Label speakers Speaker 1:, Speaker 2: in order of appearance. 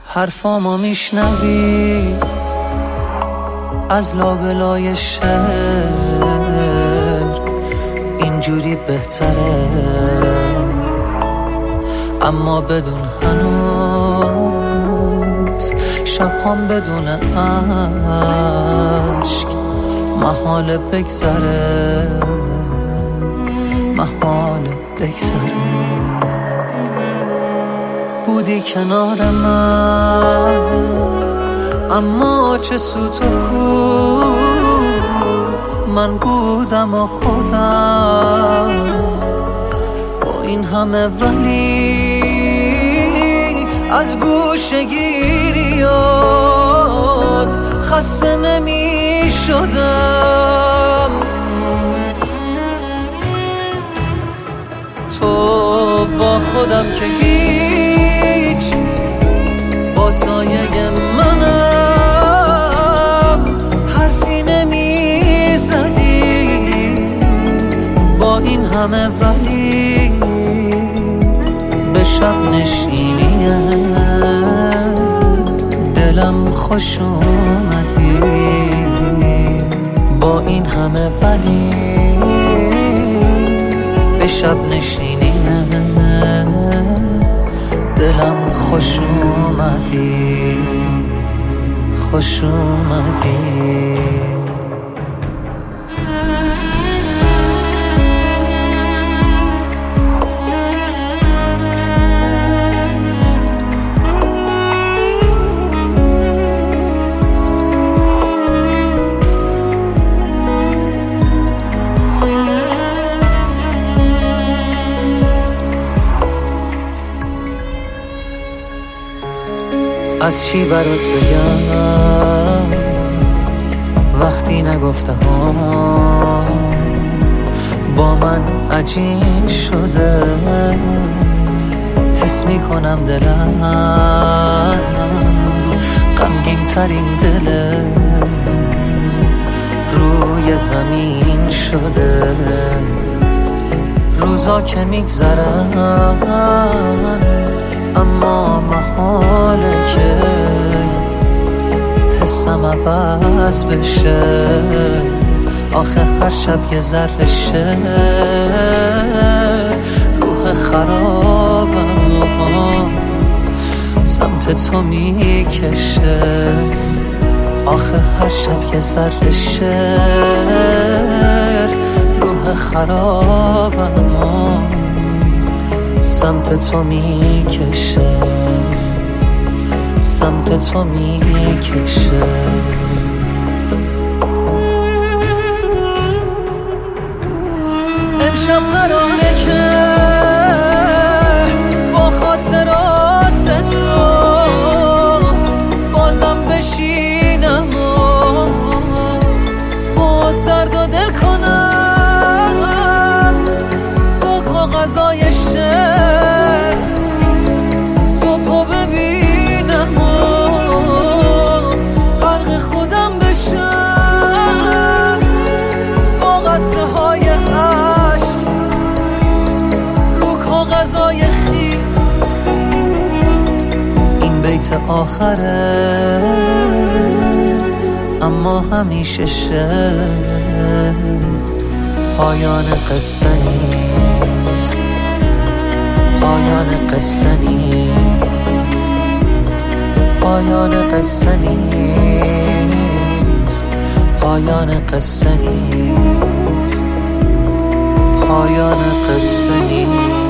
Speaker 1: حرفامو میشنوی از لابلای شهر، اینجوری بهتره، اما بدون هنوز شبهام بدون عشق محال بگذره، محال بگذره. بودی کنار من اما چه سوت و کو، من بودم و خودم با این همه، ولی از گوشه‌گیریات خسته نمی شدم. تو با خودم که هیچ، با سایه منم حرفی نمی زدی با این همه، ولی به شب نشینی دلم خوش اومدی. با این همه ولی به شب نشینی دلم خوش اومدی، خوش اومدی. از چی برات بگم وقتی نگفتم، با من عجین شده، حس میکنم دلم غمگین ترین دله روی زمین شده. روزا که میگذرن اما محاله که حسم عوض بشه. آخه هر شب یه ذره شه روح خرابم سمت تو میکشه. آخه هر شب یه ذره شه روح خرابم سمت تو میکشه، سمت تو میکشه. امشب قراره که با خاطرات تو بازم بشینم و باز درد و دل کنم با کاغذای شعر. صبحو ببینم و غرق خودم بشم با قطره های عشق رو کاغذای خیس. این بیت آخره اما همیشه شه، پایان قصه نیست، پایان قصه نیست، پایان قصه نیست، پایان قصه نیست، پایان قصه نیست.